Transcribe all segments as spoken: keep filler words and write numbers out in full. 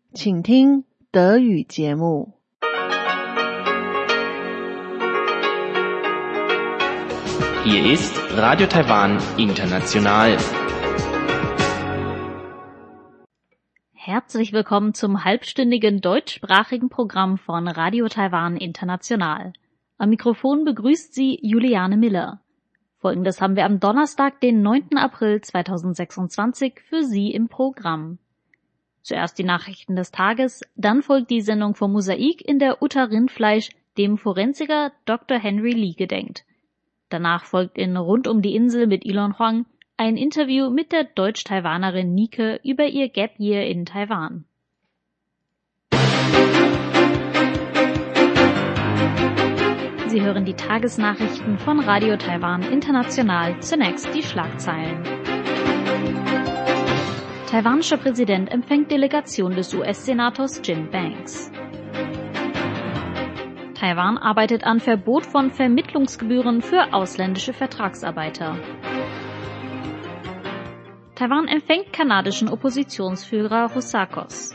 请听德语节目。 Hier ist Radio Taiwan International. Herzlich willkommen zum halbstündigen deutschsprachigen Programm von Radio Taiwan International. Am Mikrofon begrüßt Sie Juliane Miller. Folgendes haben wir am Donnerstag, den neunten April zweitausendsechsundzwanzig, für Sie im Programm. Zuerst die Nachrichten des Tages, dann folgt die Sendung vom Mosaik, in der Uta Rindfleisch dem Forensiker Doktor Henry Lee gedenkt. Danach folgt in Rund um die Insel mit Elon Huang ein Interview mit der Deutsch-Taiwanerin Nike über ihr Gap Year in Taiwan. Sie hören die Tagesnachrichten von Radio Taiwan International. Zunächst die Schlagzeilen. Taiwanischer Präsident empfängt Delegation des U S-Senators Jim Banks. Taiwan arbeitet an Verbot von Vermittlungsgebühren für ausländische Vertragsarbeiter. Taiwan empfängt kanadischen Oppositionsführer Husakos.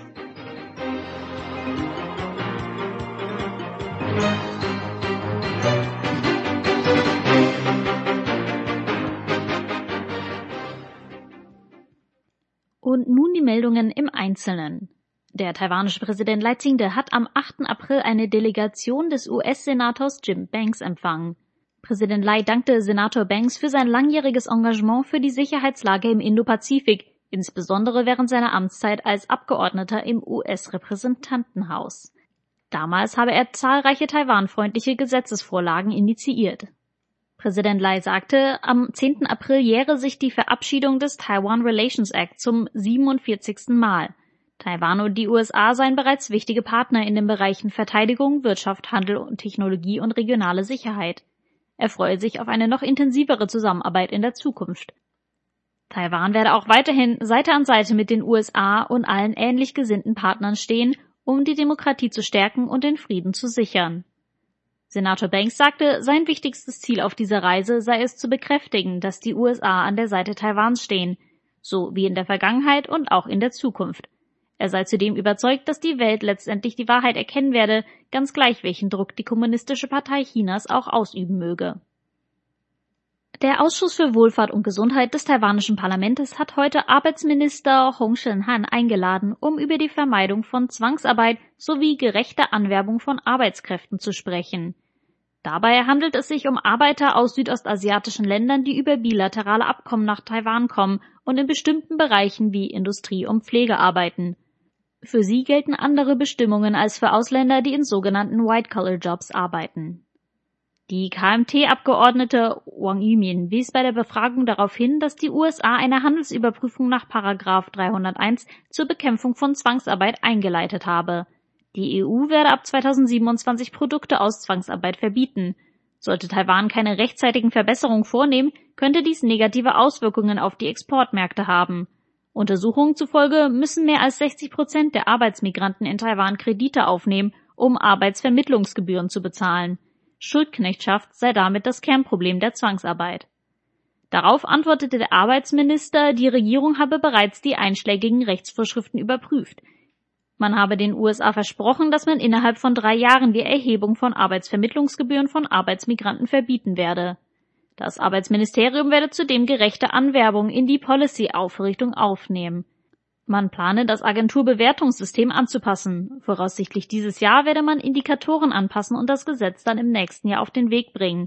Und nun die Meldungen im Einzelnen. Der taiwanische Präsident Lai Ching-te hat am achten April eine Delegation des U S-Senators Jim Banks empfangen. Präsident Lai dankte Senator Banks für sein langjähriges Engagement für die Sicherheitslage im Indopazifik, insbesondere während seiner Amtszeit als Abgeordneter im U S-Repräsentantenhaus. Damals habe er zahlreiche taiwanfreundliche Gesetzesvorlagen initiiert. Präsident Lai sagte, am zehnten April jähre sich die Verabschiedung des Taiwan Relations Act zum siebenundvierzigsten Mal. Taiwan und die U S A seien bereits wichtige Partner in den Bereichen Verteidigung, Wirtschaft, Handel und Technologie und regionale Sicherheit. Er freue sich auf eine noch intensivere Zusammenarbeit in der Zukunft. Taiwan werde auch weiterhin Seite an Seite mit den U S A und allen ähnlich gesinnten Partnern stehen, um die Demokratie zu stärken und den Frieden zu sichern. Senator Banks sagte, sein wichtigstes Ziel auf dieser Reise sei es zu bekräftigen, dass die U S A an der Seite Taiwans stehen, so wie in der Vergangenheit und auch in der Zukunft. Er sei zudem überzeugt, dass die Welt letztendlich die Wahrheit erkennen werde, ganz gleich welchen Druck die Kommunistische Partei Chinas auch ausüben möge. Der Ausschuss für Wohlfahrt und Gesundheit des taiwanischen Parlaments hat heute Arbeitsminister Hong Shen-han eingeladen, um über die Vermeidung von Zwangsarbeit sowie gerechte Anwerbung von Arbeitskräften zu sprechen. Dabei handelt es sich um Arbeiter aus südostasiatischen Ländern, die über bilaterale Abkommen nach Taiwan kommen und in bestimmten Bereichen wie Industrie und Pflege arbeiten. Für sie gelten andere Bestimmungen als für Ausländer, die in sogenannten White-Collar-Jobs arbeiten. Die K M T-Abgeordnete Wang Yumin wies bei der Befragung darauf hin, dass die U S A eine Handelsüberprüfung nach Paragraph dreihunderteins zur Bekämpfung von Zwangsarbeit eingeleitet habe. Die E U werde ab zweitausendsiebenundzwanzig Produkte aus Zwangsarbeit verbieten. Sollte Taiwan keine rechtzeitigen Verbesserungen vornehmen, könnte dies negative Auswirkungen auf die Exportmärkte haben. Untersuchungen zufolge müssen mehr als sechzig Prozent der Arbeitsmigranten in Taiwan Kredite aufnehmen, um Arbeitsvermittlungsgebühren zu bezahlen. Schuldknechtschaft sei damit das Kernproblem der Zwangsarbeit. Darauf antwortete der Arbeitsminister, die Regierung habe bereits die einschlägigen Rechtsvorschriften überprüft. Man habe den U S A versprochen, dass man innerhalb von drei Jahren die Erhebung von Arbeitsvermittlungsgebühren von Arbeitsmigranten verbieten werde. Das Arbeitsministerium werde zudem gerechte Anwerbung in die Policy-Aufrichtung aufnehmen. Man plane, das Agenturbewertungssystem anzupassen. Voraussichtlich dieses Jahr werde man Indikatoren anpassen und das Gesetz dann im nächsten Jahr auf den Weg bringen.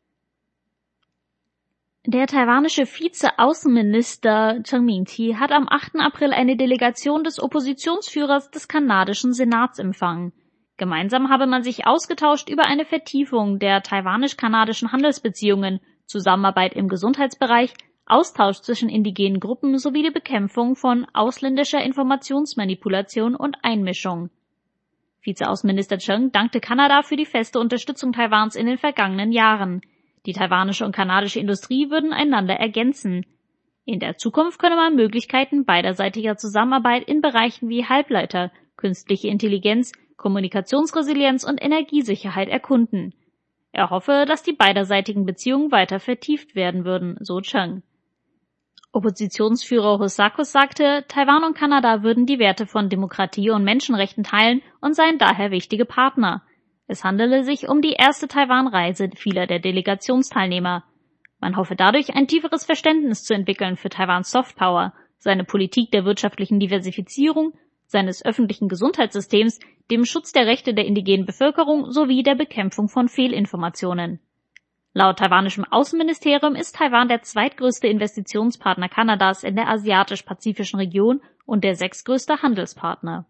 Der taiwanische Vize-Außenminister Cheng Ming-ti hat am achten April eine Delegation des Oppositionsführers des kanadischen Senats empfangen. Gemeinsam habe man sich ausgetauscht über eine Vertiefung der taiwanisch-kanadischen Handelsbeziehungen, Zusammenarbeit im Gesundheitsbereich, Austausch zwischen indigenen Gruppen sowie die Bekämpfung von ausländischer Informationsmanipulation und Einmischung. Vizeaußenminister Cheng dankte Kanada für die feste Unterstützung Taiwans in den vergangenen Jahren. Die taiwanische und kanadische Industrie würden einander ergänzen. In der Zukunft könne man Möglichkeiten beiderseitiger Zusammenarbeit in Bereichen wie Halbleiter, künstliche Intelligenz, Kommunikationsresilienz und Energiesicherheit erkunden. Er hoffe, dass die beiderseitigen Beziehungen weiter vertieft werden würden, so Cheng. Oppositionsführer Hosakos sagte, Taiwan und Kanada würden die Werte von Demokratie und Menschenrechten teilen und seien daher wichtige Partner. Es handele sich um die erste Taiwan-Reise vieler der Delegationsteilnehmer. Man hoffe dadurch, ein tieferes Verständnis zu entwickeln für Taiwans Softpower, seine Politik der wirtschaftlichen Diversifizierung, seines öffentlichen Gesundheitssystems, dem Schutz der Rechte der indigenen Bevölkerung sowie der Bekämpfung von Fehlinformationen. Laut taiwanischem Außenministerium ist Taiwan der zweitgrößte Investitionspartner Kanadas in der asiatisch-pazifischen Region und der sechstgrößte Handelspartner.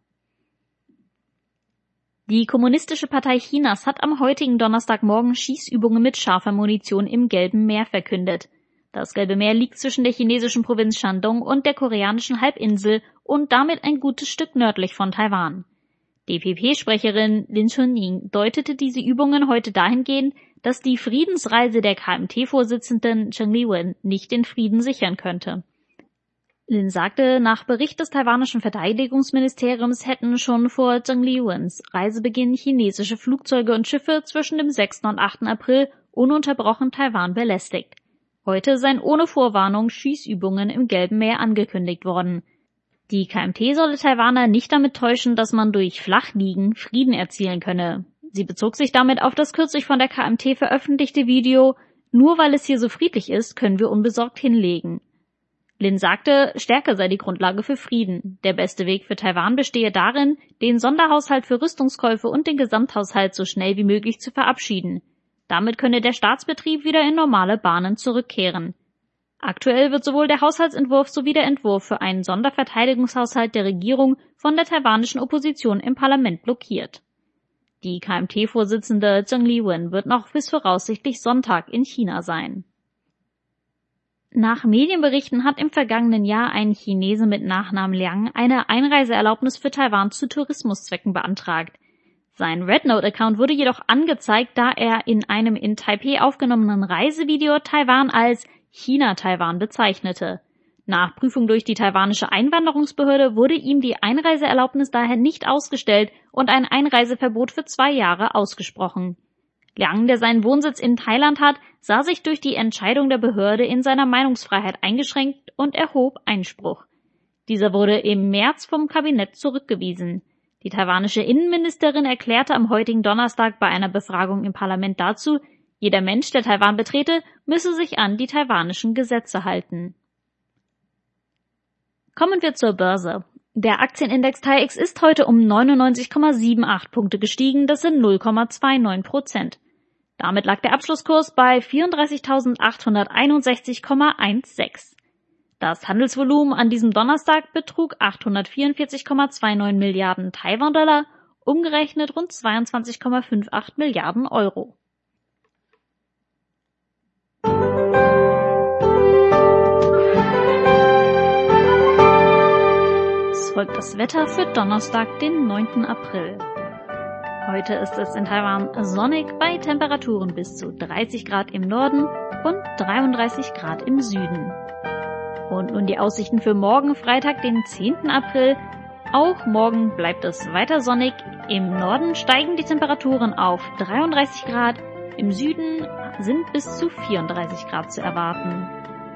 Die Kommunistische Partei Chinas hat am heutigen Donnerstagmorgen Schießübungen mit scharfer Munition im Gelben Meer verkündet. Das Gelbe Meer liegt zwischen der chinesischen Provinz Shandong und der koreanischen Halbinsel und damit ein gutes Stück nördlich von Taiwan. D P P-Sprecherin Lin Chunying deutete diese Übungen heute dahingehend, dass die Friedensreise der K M T-Vorsitzenden Cheng Li-wen nicht den Frieden sichern könnte. Lin sagte, nach Bericht des taiwanischen Verteidigungsministeriums hätten schon vor Cheng Li-wens Reisebeginn chinesische Flugzeuge und Schiffe zwischen dem sechsten und achten April ununterbrochen Taiwan belästigt. Heute seien ohne Vorwarnung Schießübungen im Gelben Meer angekündigt worden. Die K M T solle Taiwaner nicht damit täuschen, dass man durch Flachliegen Frieden erzielen könne. Sie bezog sich damit auf das kürzlich von der K M T veröffentlichte Video »Nur weil es hier so friedlich ist, können wir unbesorgt hinlegen«. Lin sagte, Stärke sei die Grundlage für Frieden. Der beste Weg für Taiwan bestehe darin, den Sonderhaushalt für Rüstungskäufe und den Gesamthaushalt so schnell wie möglich zu verabschieden. Damit könne der Staatsbetrieb wieder in normale Bahnen zurückkehren. Aktuell wird sowohl der Haushaltsentwurf sowie der Entwurf für einen Sonderverteidigungshaushalt der Regierung von der taiwanischen Opposition im Parlament blockiert. Die K M T-Vorsitzende Cheng Li-wen wird noch bis voraussichtlich Sonntag in China sein. Nach Medienberichten hat im vergangenen Jahr ein Chinese mit Nachnamen Liang eine Einreiseerlaubnis für Taiwan zu Tourismuszwecken beantragt. Sein Rednote-Account wurde jedoch angezeigt, da er in einem in Taipeh aufgenommenen Reisevideo Taiwan als China-Taiwan bezeichnete. Nach Prüfung durch die taiwanische Einwanderungsbehörde wurde ihm die Einreiseerlaubnis daher nicht ausgestellt und ein Einreiseverbot für zwei Jahre ausgesprochen. Liang, der seinen Wohnsitz in Thailand hat, sah sich durch die Entscheidung der Behörde in seiner Meinungsfreiheit eingeschränkt und erhob Einspruch. Dieser wurde im März vom Kabinett zurückgewiesen. Die taiwanische Innenministerin erklärte am heutigen Donnerstag bei einer Befragung im Parlament dazu, jeder Mensch, der Taiwan betrete, müsse sich an die taiwanischen Gesetze halten. Kommen wir zur Börse. Der Aktienindex T A I X ist heute um neunundneunzig Komma achtundsiebzig Punkte gestiegen, das sind null Komma neunundzwanzig Prozent. Damit lag der Abschlusskurs bei vierunddreißigtausendachthunderteinundsechzig Komma sechzehn. Das Handelsvolumen an diesem Donnerstag betrug achthundertvierundvierzig Komma neunundzwanzig Milliarden Taiwan-Dollar, umgerechnet rund zweiundzwanzig Komma achtzig Milliarden Euro. Es folgt das Wetter für Donnerstag, den neunten April. Heute ist es in Taiwan sonnig bei Temperaturen bis zu dreißig Grad im Norden und dreiunddreißig Grad im Süden. Und nun die Aussichten für morgen, Freitag, den zehnten April. Auch morgen bleibt es weiter sonnig. Im Norden steigen die Temperaturen auf dreiunddreißig Grad, im Süden sind bis zu vierunddreißig Grad zu erwarten.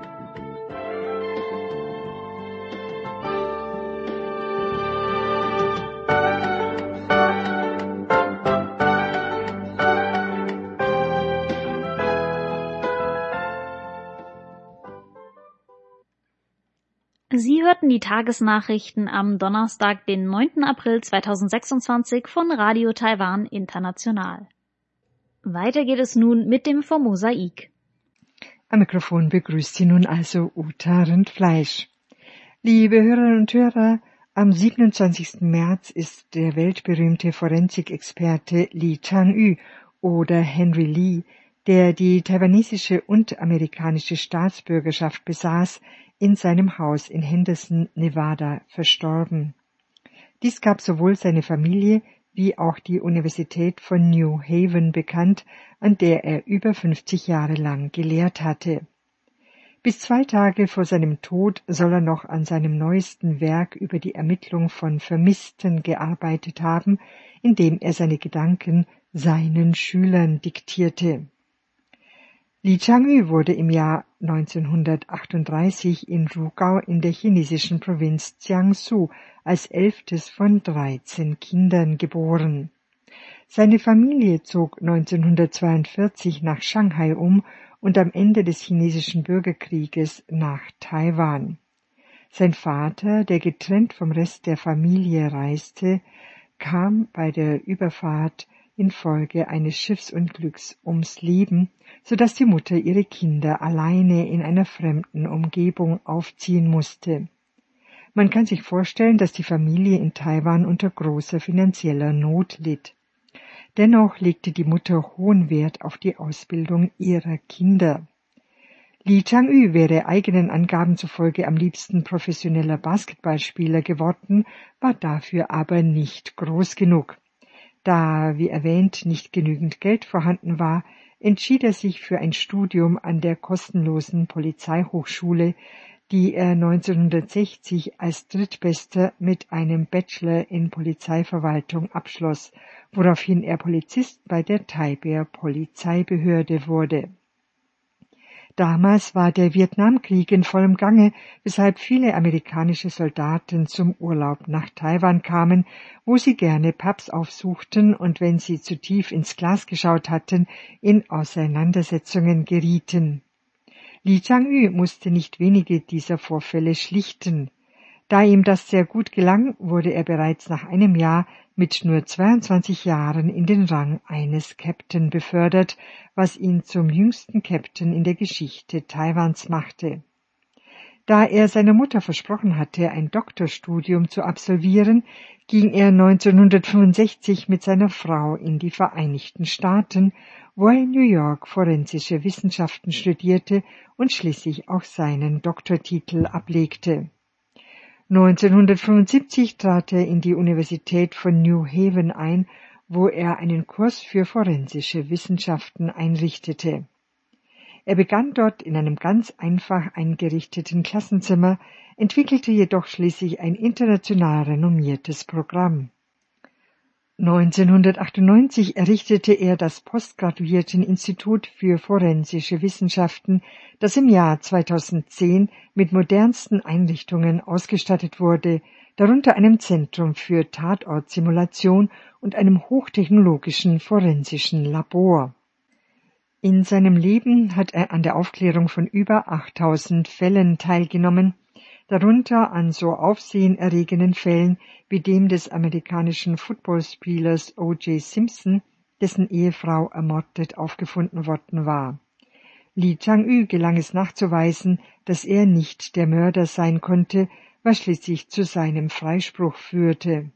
Sie hörten die Tagesnachrichten am Donnerstag, den neunten April zweitausendsechsundzwanzig von Radio Taiwan International. Weiter geht es nun mit dem Formosaik. Am Mikrofon begrüßt Sie nun also Uta Rindfleisch. Liebe Hörerinnen und Hörer, am siebenundzwanzigsten März ist der weltberühmte Forensikexperte Lee Chang-yu oder Henry Lee, der die taiwanesische und amerikanische Staatsbürgerschaft besaß, in seinem Haus in Henderson, Nevada, verstorben. Dies gab sowohl seine Familie wie auch die Universität von New Haven bekannt, an der er über fünfzig Jahre lang gelehrt hatte. Bis zwei Tage vor seinem Tod soll er noch an seinem neuesten Werk über die Ermittlung von Vermissten gearbeitet haben, indem er seine Gedanken seinen Schülern diktierte. Lee Chang-yu wurde im Jahr neunzehnhundertachtunddreißig in Rugao in der chinesischen Provinz Jiangsu als elftes von dreizehn Kindern geboren. Seine Familie zog neunzehnhundertzweiundvierzig nach Shanghai um und am Ende des chinesischen Bürgerkrieges nach Taiwan. Sein Vater, der getrennt vom Rest der Familie reiste, kam bei der Überfahrt infolge eines Schiffsunglücks ums Leben, so dass die Mutter ihre Kinder alleine in einer fremden Umgebung aufziehen musste. Man kann sich vorstellen, dass die Familie in Taiwan unter großer finanzieller Not litt. Dennoch legte die Mutter hohen Wert auf die Ausbildung ihrer Kinder. Lee Chang-yu wäre eigenen Angaben zufolge am liebsten professioneller Basketballspieler geworden, war dafür aber nicht groß genug. Da, wie erwähnt, nicht genügend Geld vorhanden war, entschied er sich für ein Studium an der kostenlosen Polizeihochschule, die er neunzehnhundertsechzig als Drittbester mit einem Bachelor in Polizeiverwaltung abschloss, woraufhin er Polizist bei der Taipei Polizeibehörde wurde. Damals war der Vietnamkrieg in vollem Gange, weshalb viele amerikanische Soldaten zum Urlaub nach Taiwan kamen, wo sie gerne Pubs aufsuchten und wenn sie zu tief ins Glas geschaut hatten, in Auseinandersetzungen gerieten. Lee Chang-yu musste nicht wenige dieser Vorfälle schlichten. Da ihm das sehr gut gelang, wurde er bereits nach einem Jahr mit nur zweiundzwanzig Jahren in den Rang eines Captain befördert, was ihn zum jüngsten Captain in der Geschichte Taiwans machte. Da er seiner Mutter versprochen hatte, ein Doktorstudium zu absolvieren, ging er neunzehnhundertfünfundsechzig mit seiner Frau in die Vereinigten Staaten, wo er in New York forensische Wissenschaften studierte und schließlich auch seinen Doktortitel ablegte. neunzehnhundertfünfundsiebzig trat er in die Universität von New Haven ein, wo er einen Kurs für forensische Wissenschaften einrichtete. Er begann dort in einem ganz einfach eingerichteten Klassenzimmer, entwickelte jedoch schließlich ein international renommiertes Programm. neunzehnhundertachtundneunzig errichtete er das Postgraduierteninstitut für forensische Wissenschaften, das im Jahr zweitausendzehn mit modernsten Einrichtungen ausgestattet wurde, darunter einem Zentrum für Tatortsimulation und einem hochtechnologischen forensischen Labor. In seinem Leben hat er an der Aufklärung von über achttausend Fällen teilgenommen, darunter an so aufsehenerregenden Fällen wie dem des amerikanischen Footballspielers O J Simpson, dessen Ehefrau ermordet aufgefunden worden war. Lee Chang-yu gelang es nachzuweisen, dass er nicht der Mörder sein konnte, was schließlich zu seinem Freispruch führte.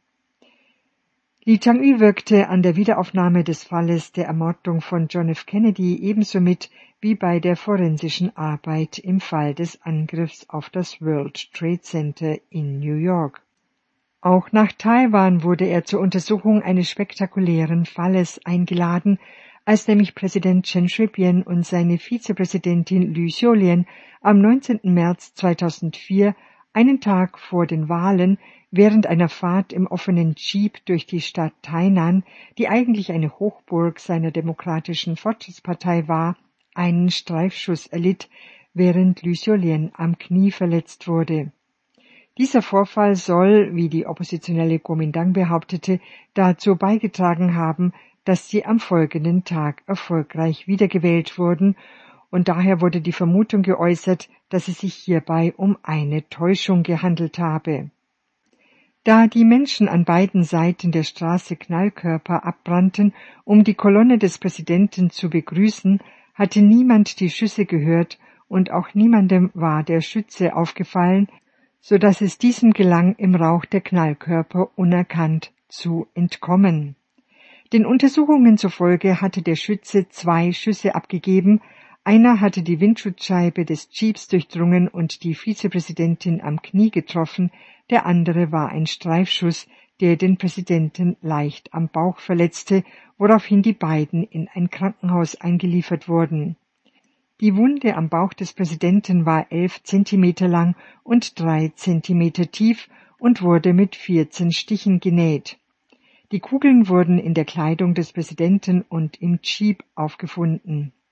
Lee Chang-yu wirkte an der Wiederaufnahme des Falles der Ermordung von John F. Kennedy ebenso mit wie bei der forensischen Arbeit im Fall des Angriffs auf das World Trade Center in New York. Auch nach Taiwan wurde er zur Untersuchung eines spektakulären Falles eingeladen, als nämlich Präsident Chen Shui-bian und seine Vizepräsidentin Liu Xiaolian am neunzehnten März zweitausendvier, einen Tag vor den Wahlen, während einer Fahrt im offenen Jeep durch die Stadt Tainan, die eigentlich eine Hochburg seiner Demokratischen Fortschrittspartei war, einen Streifschuss erlitt, während Liu Xiaolian am Knie verletzt wurde. Dieser Vorfall soll, wie die oppositionelle Kuomintang behauptete, dazu beigetragen haben, dass sie am folgenden Tag erfolgreich wiedergewählt wurden, und daher wurde die Vermutung geäußert, dass es sich hierbei um eine Täuschung gehandelt habe. Da die Menschen an beiden Seiten der Straße Knallkörper abbrannten, um die Kolonne des Präsidenten zu begrüßen, hatte niemand die Schüsse gehört und auch niemandem war der Schütze aufgefallen, so dass es diesem gelang, im Rauch der Knallkörper unerkannt zu entkommen. Den Untersuchungen zufolge hatte der Schütze zwei Schüsse abgegeben, einer hatte die Windschutzscheibe des Jeeps durchdrungen und die Vizepräsidentin am Knie getroffen, der andere war ein Streifschuss, der den Präsidenten leicht am Bauch verletzte, woraufhin die beiden in ein Krankenhaus eingeliefert wurden. Die Wunde am Bauch des Präsidenten war elf Zentimeter lang und drei Zentimeter tief und wurde mit vierzehn Stichen genäht. Die Kugeln wurden in der Kleidung des Präsidenten und im Jeep aufgefunden.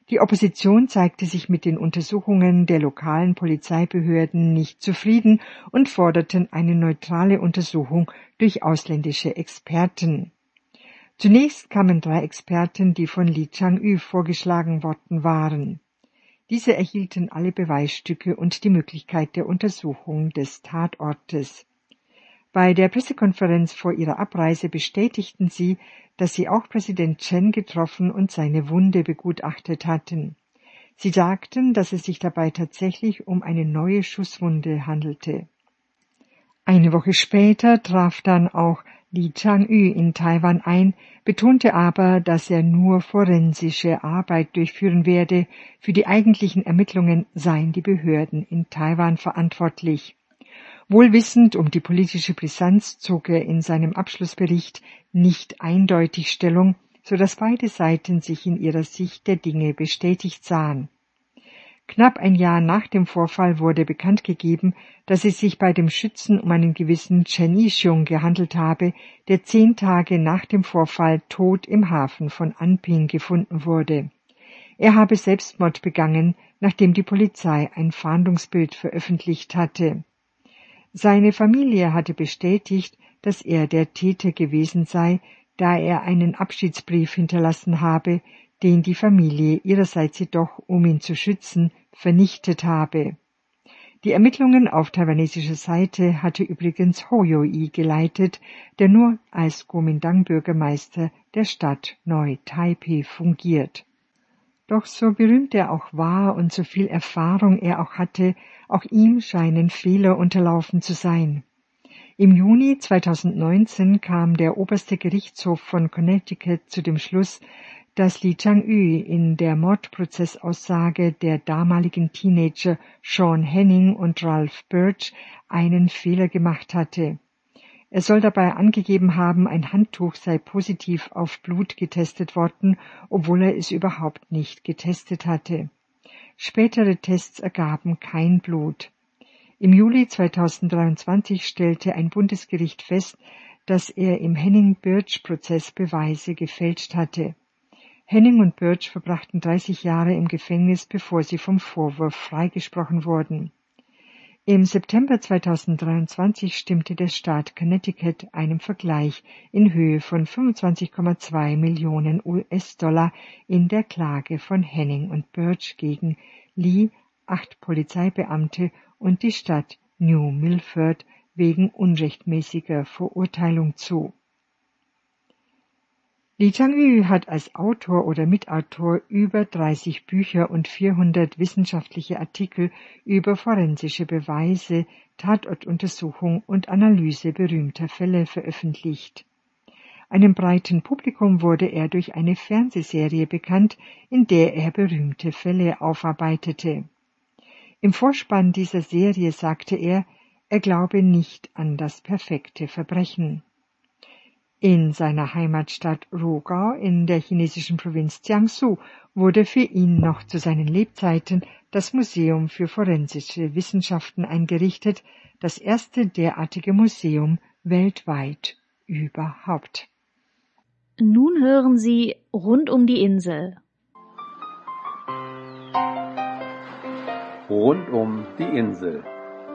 Die Opposition zeigte sich mit den Untersuchungen der lokalen Polizeibehörden nicht zufrieden und forderten eine neutrale Untersuchung durch ausländische Experten. Zunächst kamen drei Experten, die von Lee Chang-yu vorgeschlagen worden waren. Diese erhielten alle Beweisstücke und die Möglichkeit der Untersuchung des Tatortes. Bei der Pressekonferenz vor ihrer Abreise bestätigten sie, dass sie auch Präsident Chen getroffen und seine Wunde begutachtet hatten. Sie sagten, dass es sich dabei tatsächlich um eine neue Schusswunde handelte. Eine Woche später traf dann auch Lee Chang-yu in Taiwan ein, betonte aber, dass er nur forensische Arbeit durchführen werde. Für die eigentlichen Ermittlungen seien die Behörden in Taiwan verantwortlich. Wohl wissend um die politische Brisanz zog er in seinem Abschlussbericht nicht eindeutig Stellung, so dass beide Seiten sich in ihrer Sicht der Dinge bestätigt sahen. Knapp ein Jahr nach dem Vorfall wurde bekannt gegeben, dass es sich bei dem Schützen um einen gewissen Chen Yixiong gehandelt habe, der zehn Tage nach dem Vorfall tot im Hafen von Anping gefunden wurde. Er habe Selbstmord begangen, nachdem die Polizei ein Fahndungsbild veröffentlicht hatte. Seine Familie hatte bestätigt, dass er der Täter gewesen sei, da er einen Abschiedsbrief hinterlassen habe, den die Familie ihrerseits jedoch, um ihn zu schützen, vernichtet habe. Die Ermittlungen auf taiwanesischer Seite hatte übrigens Ho Yo-i geleitet, der nur als Kuomintang-Bürgermeister der Stadt Neu-Taipei fungiert. Doch so berühmt er auch war und so viel Erfahrung er auch hatte, auch ihm scheinen Fehler unterlaufen zu sein. Im Juni zweitausendneunzehn kam der oberste Gerichtshof von Connecticut zu dem Schluss, dass Lee Chang-yu in der Mordprozessaussage der damaligen Teenager Sean Henning und Ralph Birch einen Fehler gemacht hatte. Er soll dabei angegeben haben, ein Handtuch sei positiv auf Blut getestet worden, obwohl er es überhaupt nicht getestet hatte. Spätere Tests ergaben kein Blut. Im Juli zweitausenddreiundzwanzig stellte ein Bundesgericht fest, dass er im Henning-Birch-Prozess Beweise gefälscht hatte. Henning und Birch verbrachten dreißig Jahre im Gefängnis, bevor sie vom Vorwurf freigesprochen wurden. Im September zweitausenddreiundzwanzig stimmte der Staat Connecticut einem Vergleich in Höhe von fünfundzwanzig Komma zwei Millionen U S-Dollar in der Klage von Henning und Birch gegen Lee, acht Polizeibeamte und die Stadt New Milford wegen unrechtmäßiger Verurteilung zu. Lee Chang-yu hat als Autor oder Mitautor über dreißig Bücher und vierhundert wissenschaftliche Artikel über forensische Beweise, Tatortuntersuchung und Analyse berühmter Fälle veröffentlicht. Einem breiten Publikum wurde er durch eine Fernsehserie bekannt, in der er berühmte Fälle aufarbeitete. Im Vorspann dieser Serie sagte er, er glaube nicht an das perfekte Verbrechen. In seiner Heimatstadt Rugao in der chinesischen Provinz Jiangsu wurde für ihn noch zu seinen Lebzeiten das Museum für forensische Wissenschaften eingerichtet, das erste derartige Museum weltweit überhaupt. Nun hören Sie Rund um die Insel. Rund um die Insel.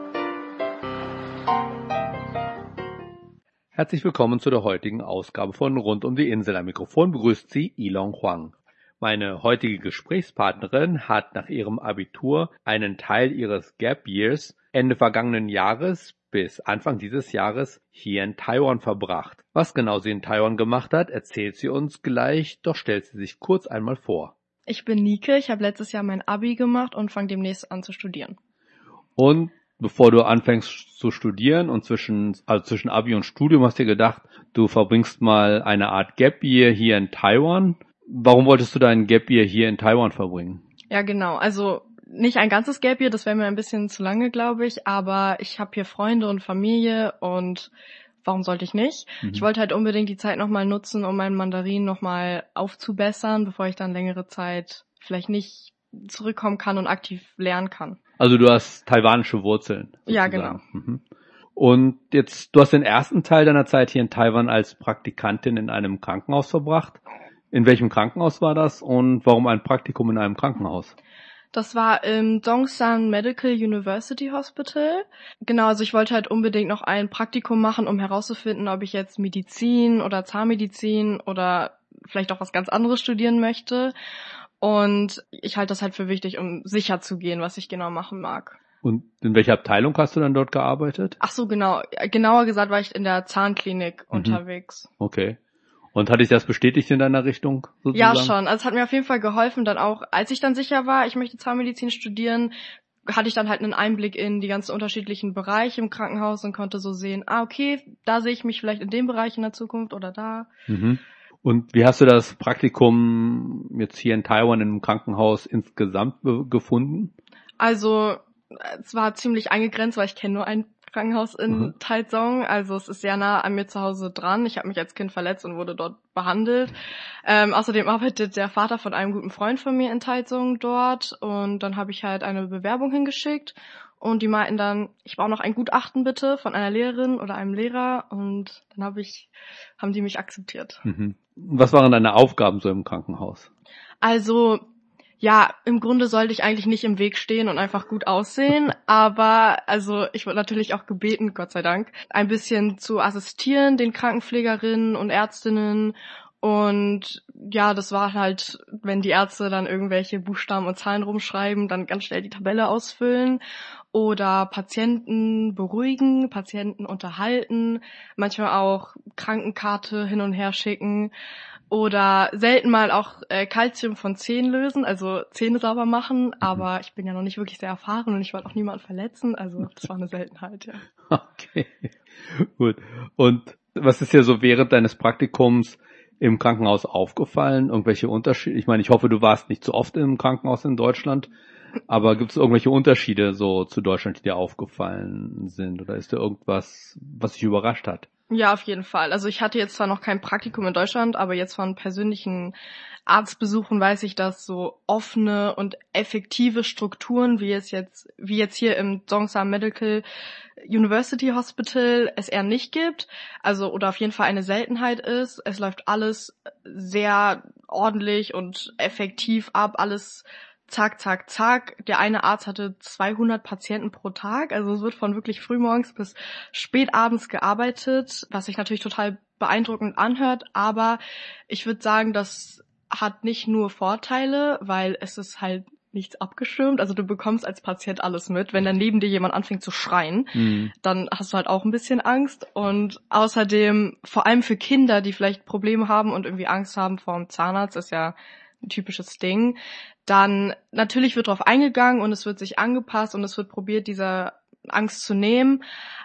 Herzlich willkommen zu der heutigen Ausgabe von Rund um die Insel. Am Mikrofon begrüßt Sie Ilong Huang. Meine heutige Gesprächspartnerin hat nach ihrem Abitur einen Teil ihres Gap Years Ende vergangenen Jahres bis Anfang dieses Jahres hier in Taiwan verbracht. Was genau sie in Taiwan gemacht hat, erzählt sie uns gleich, doch stellt sie sich kurz einmal vor. Ich bin Nike, ich habe letztes Jahr mein Abi gemacht und fange demnächst an zu studieren. Und bevor du anfängst zu studieren und zwischen, also zwischen Abi und Studium hast du dir gedacht, du verbringst mal eine Art Gap Year hier in Taiwan. Warum wolltest du deinen Gap Year hier in Taiwan verbringen? Ja, genau. Also nicht ein ganzes Gap Year, das wäre mir ein bisschen zu lange, glaube ich. Aber ich habe hier Freunde und Familie und warum sollte ich nicht? Mhm. Ich wollte halt unbedingt die Zeit nochmal nutzen, um meinen Mandarin nochmal aufzubessern, bevor ich dann längere Zeit vielleicht nicht zurückkommen kann und aktiv lernen kann. Also du hast taiwanische Wurzeln. Sozusagen. Ja, genau. Mhm. Und jetzt, du hast den ersten Teil deiner Zeit hier in Taiwan als Praktikantin in einem Krankenhaus verbracht. In welchem Krankenhaus war das und warum ein Praktikum in einem Krankenhaus? Das war im Dongsan Medical University Hospital. Genau, also ich wollte halt unbedingt noch ein Praktikum machen, um herauszufinden, ob ich jetzt Medizin oder Zahnmedizin oder vielleicht auch was ganz anderes studieren möchte. Und ich halte das halt für wichtig, um sicher zu gehen, was ich genau machen mag. Und in welcher Abteilung hast du dann dort gearbeitet? Ach so, genau. Genauer gesagt war ich in der Zahnklinik mhm. unterwegs. Okay. Und hat dich das bestätigt in deiner Richtung sozusagen? Ja, schon. Also es hat mir auf jeden Fall geholfen, dann auch, als ich dann sicher war, ich möchte Zahnmedizin studieren, hatte ich dann halt einen Einblick in die ganzen unterschiedlichen Bereiche im Krankenhaus und konnte so sehen, ah, okay, da sehe ich mich vielleicht in dem Bereich in der Zukunft oder da. Mhm. Und wie hast du das Praktikum jetzt hier in Taiwan im Krankenhaus insgesamt be- gefunden? Also, es war ziemlich eingegrenzt, weil ich kenne nur ein Krankenhaus in mhm. Taichung, also es ist sehr nah an mir zu Hause dran. Ich habe mich als Kind verletzt und wurde dort behandelt. Ähm, außerdem arbeitet der Vater von einem guten Freund von mir in Taichung dort und dann habe ich halt eine Bewerbung hingeschickt und die meinten dann, ich brauche noch ein Gutachten bitte von einer Lehrerin oder einem Lehrer und dann habe ich, haben die mich akzeptiert. Mhm. Was waren deine Aufgaben so im Krankenhaus? Also ja, im Grunde sollte ich eigentlich nicht im Weg stehen und einfach gut aussehen, aber also ich wurde natürlich auch gebeten, Gott sei Dank, ein bisschen zu assistieren, den Krankenpflegerinnen und Ärztinnen und ja, das war halt, wenn die Ärzte dann irgendwelche Buchstaben und Zahlen rumschreiben, dann ganz schnell die Tabelle ausfüllen oder Patienten beruhigen, Patienten unterhalten, manchmal auch Krankenkarte hin und her schicken. Oder selten mal auch äh, Calcium von Zähnen lösen, also Zähne sauber machen, aber ich bin ja noch nicht wirklich sehr erfahren und ich wollte auch niemanden verletzen, also das war eine Seltenheit, ja. Okay, gut. Und was ist dir so während deines Praktikums im Krankenhaus aufgefallen? Irgendwelche Unterschiede? Ich meine, ich hoffe, du warst nicht so oft im Krankenhaus in Deutschland, aber gibt es irgendwelche Unterschiede so zu Deutschland, die dir aufgefallen sind? Oder ist da irgendwas, was dich überrascht hat? Ja, auf jeden Fall. Also ich hatte jetzt zwar noch kein Praktikum in Deutschland, aber jetzt von persönlichen Arztbesuchen weiß ich, dass so offene und effektive Strukturen, wie es jetzt, wie jetzt hier im Dongsan Medical University Hospital es eher nicht gibt, also oder auf jeden Fall eine Seltenheit ist. Es läuft alles sehr ordentlich und effektiv ab, alles zack, zack, zack. Der eine Arzt hatte zweihundert Patienten pro Tag, also es wird von wirklich frühmorgens bis spätabends gearbeitet, was sich natürlich total beeindruckend anhört, aber ich würde sagen, das hat nicht nur Vorteile, weil es ist halt nichts abgeschirmt, also du bekommst als Patient alles mit. Wenn dann neben dir jemand anfängt zu schreien, mhm. dann hast du halt auch ein bisschen Angst und außerdem, vor allem für Kinder, die vielleicht Probleme haben und irgendwie Angst haben vor dem Zahnarzt, ist ja ein typisches Ding, dann natürlich wird darauf eingegangen und es wird sich angepasst und es wird probiert, diese Angst zu nehmen.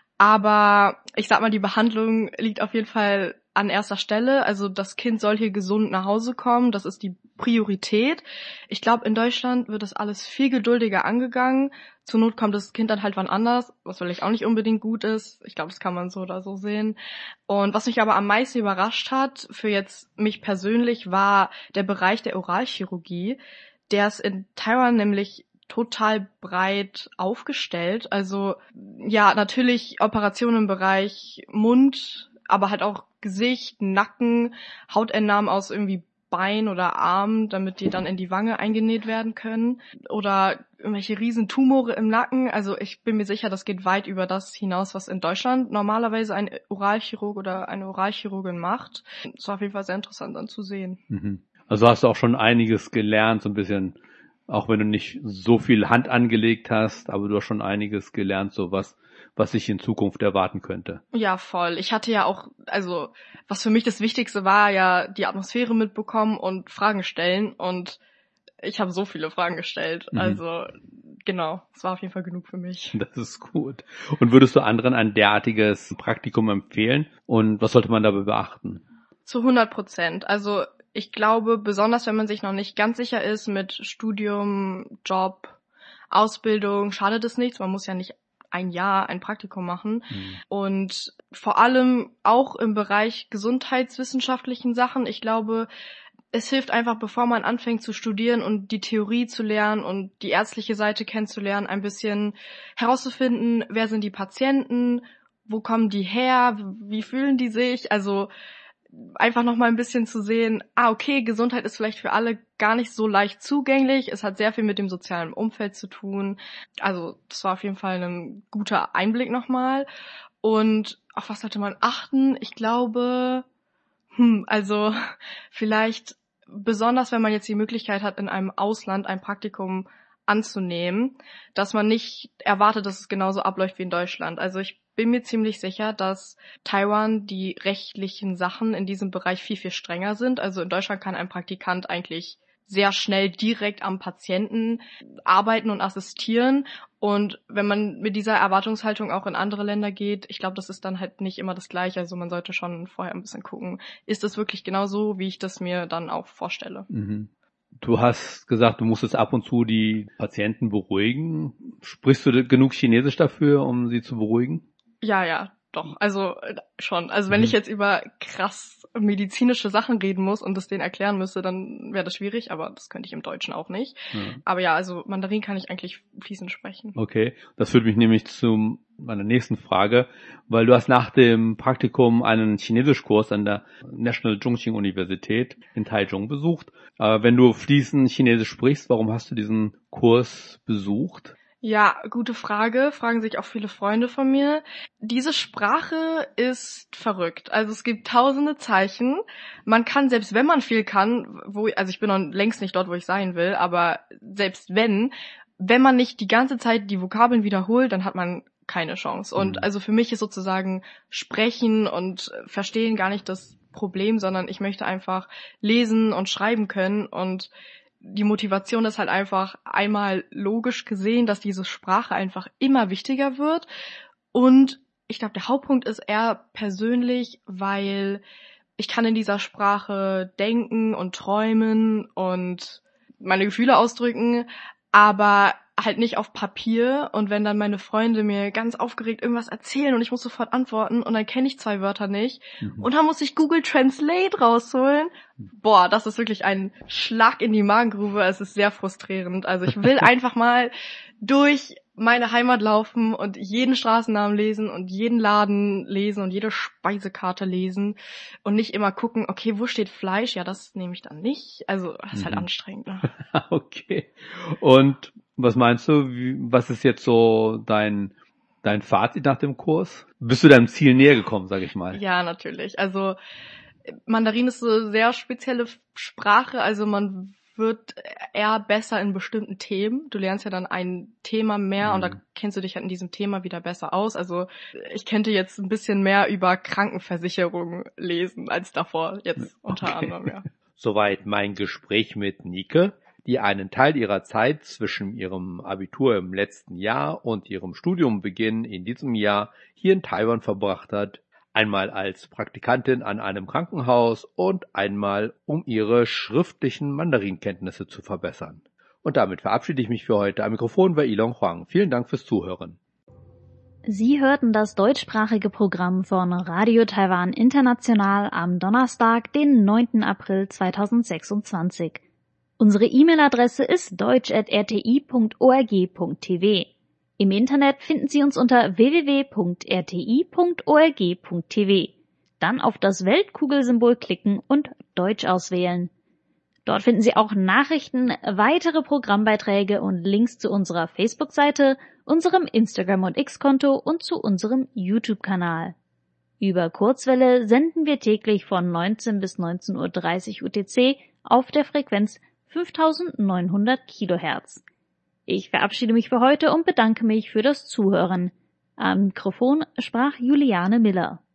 Aber ich sag mal, die Behandlung liegt auf jeden Fall an erster Stelle. Also das Kind soll hier gesund nach Hause kommen. Das ist die Priorität. Ich glaube, in Deutschland wird das alles viel geduldiger angegangen. Zur Not kommt das Kind dann halt wann anders, was vielleicht auch nicht unbedingt gut ist. Ich glaube, das kann man so oder so sehen. Und was mich aber am meisten überrascht hat, für jetzt mich persönlich, war der Bereich der Oralchirurgie. Der ist in Taiwan nämlich total breit aufgestellt. Also ja, natürlich Operationen im Bereich Mund, aber halt auch Gesicht, Nacken, Hautentnahmen aus irgendwie Bein oder Arm, damit die dann in die Wange eingenäht werden können. Oder irgendwelche riesen Tumore im Nacken. Also ich bin mir sicher, das geht weit über das hinaus, was in Deutschland normalerweise ein Oralchirurg oder eine Oralchirurgin macht. Das war auf jeden Fall sehr interessant dann zu sehen. Mhm. Also hast du auch schon einiges gelernt, so ein bisschen, auch wenn du nicht so viel Hand angelegt hast, aber du hast schon einiges gelernt, so was, was sich in Zukunft erwarten könnte. Ja, voll. Ich hatte ja auch, also was für mich das Wichtigste war, ja die Atmosphäre mitbekommen und Fragen stellen und ich habe so viele Fragen gestellt. Mhm. Also genau, es war auf jeden Fall genug für mich. Das ist gut. Und würdest du anderen ein derartiges Praktikum empfehlen und was sollte man dabei beachten? Zu hundert Prozent. Also ich glaube, besonders wenn man sich noch nicht ganz sicher ist mit Studium, Job, Ausbildung, schadet es nichts. Man muss ja nicht ein Jahr ein Praktikum machen. Mhm. Und vor allem auch im Bereich gesundheitswissenschaftlichen Sachen. Ich glaube, es hilft einfach, bevor man anfängt zu studieren und die Theorie zu lernen und die ärztliche Seite kennenzulernen, ein bisschen herauszufinden, wer sind die Patienten, wo kommen die her, wie fühlen die sich. Also einfach nochmal ein bisschen zu sehen, ah, okay, Gesundheit ist vielleicht für alle gar nicht so leicht zugänglich. Es hat sehr viel mit dem sozialen Umfeld zu tun. Also das war auf jeden Fall ein guter Einblick nochmal. Und auf was sollte man achten? Ich glaube, hm, also vielleicht besonders, wenn man jetzt die Möglichkeit hat, in einem Ausland ein Praktikum anzunehmen, dass man nicht erwartet, dass es genauso abläuft wie in Deutschland. Also ich bin mir ziemlich sicher, dass Taiwan die rechtlichen Sachen in diesem Bereich viel, viel strenger sind. Also in Deutschland kann ein Praktikant eigentlich sehr schnell direkt am Patienten arbeiten und assistieren. Und wenn man mit dieser Erwartungshaltung auch in andere Länder geht, ich glaube, das ist dann halt nicht immer das Gleiche. Also man sollte schon vorher ein bisschen gucken, ist das wirklich genau so, wie ich das mir dann auch vorstelle. Mhm. Du hast gesagt, du musstest ab und zu die Patienten beruhigen. Sprichst du genug Chinesisch dafür, um sie zu beruhigen? Ja, ja, doch. Also äh, schon. Also wenn mhm. ich jetzt über krass medizinische Sachen reden muss und das denen erklären müsste, dann wäre das schwierig, aber das könnte ich im Deutschen auch nicht. Mhm. Aber ja, also Mandarin kann ich eigentlich fließend sprechen. Okay, das führt mich nämlich zu meiner nächsten Frage, weil du hast nach dem Praktikum einen Chinesischkurs an der National Zhongqing Universität in Taichung besucht. Äh, wenn du fließend Chinesisch sprichst, warum hast du diesen Kurs besucht? Ja, gute Frage. Fragen sich auch viele Freunde von mir. Diese Sprache ist verrückt. Also es gibt tausende Zeichen. Man kann, selbst wenn man viel kann, wo, also ich bin noch längst nicht dort, wo ich sein will, aber selbst wenn, wenn man nicht die ganze Zeit die Vokabeln wiederholt, dann hat man keine Chance. Und mhm. also für mich ist sozusagen Sprechen und Verstehen gar nicht das Problem, sondern ich möchte einfach lesen und schreiben können, und die Motivation ist halt einfach einmal logisch gesehen, dass diese Sprache einfach immer wichtiger wird, und ich glaube, der Hauptpunkt ist eher persönlich, weil ich kann in dieser Sprache denken und träumen und meine Gefühle ausdrücken, aber halt nicht auf Papier. Und wenn dann meine Freunde mir ganz aufgeregt irgendwas erzählen und ich muss sofort antworten und dann kenne ich zwei Wörter nicht mhm. und dann muss ich Google Translate rausholen, boah, das ist wirklich ein Schlag in die Magengrube. Es ist sehr frustrierend. Also ich will einfach mal durch meine Heimat laufen und jeden Straßennamen lesen und jeden Laden lesen und jede Speisekarte lesen und nicht immer gucken, okay, wo steht Fleisch? Ja, das nehme ich dann nicht. Also das ist mhm. halt anstrengend. Ne? Okay. Und was meinst du, wie, was ist jetzt so dein dein Fazit nach dem Kurs? Bist du deinem Ziel näher gekommen, sag ich mal? Ja, natürlich. Also Mandarin ist so eine sehr spezielle Sprache, also man wird eher besser in bestimmten Themen. Du lernst ja dann ein Thema mehr mhm. und da kennst du dich halt in diesem Thema wieder besser aus. Also ich könnte jetzt ein bisschen mehr über Krankenversicherung lesen als davor, jetzt unter okay. anderem, ja. Soweit mein Gespräch mit Nike, die einen Teil ihrer Zeit zwischen ihrem Abitur im letzten Jahr und ihrem Studiumbeginn in diesem Jahr hier in Taiwan verbracht hat. Einmal als Praktikantin an einem Krankenhaus und einmal, um ihre schriftlichen Mandarinkenntnisse zu verbessern. Und damit verabschiede ich mich für heute. Am Mikrofon war Ilong Huang. Vielen Dank fürs Zuhören. Sie hörten das deutschsprachige Programm von Radio Taiwan International am Donnerstag, den neunten April zweitausendsechsundzwanzig. Unsere E-Mail-Adresse ist deutsch at r t i punkt org punkt t v. Im Internet finden Sie uns unter w w w punkt r t i punkt org punkt t v. Dann auf das Weltkugelsymbol klicken und Deutsch auswählen. Dort finden Sie auch Nachrichten, weitere Programmbeiträge und Links zu unserer Facebook-Seite, unserem Instagram- und X-Konto und zu unserem YouTube-Kanal. Über Kurzwelle senden wir täglich von neunzehn bis neunzehn Uhr dreißig U T C auf der Frequenz fünftausendneunhundert Kilohertz. Ich verabschiede mich für heute und bedanke mich für das Zuhören. Am Mikrofon sprach Juliane Miller.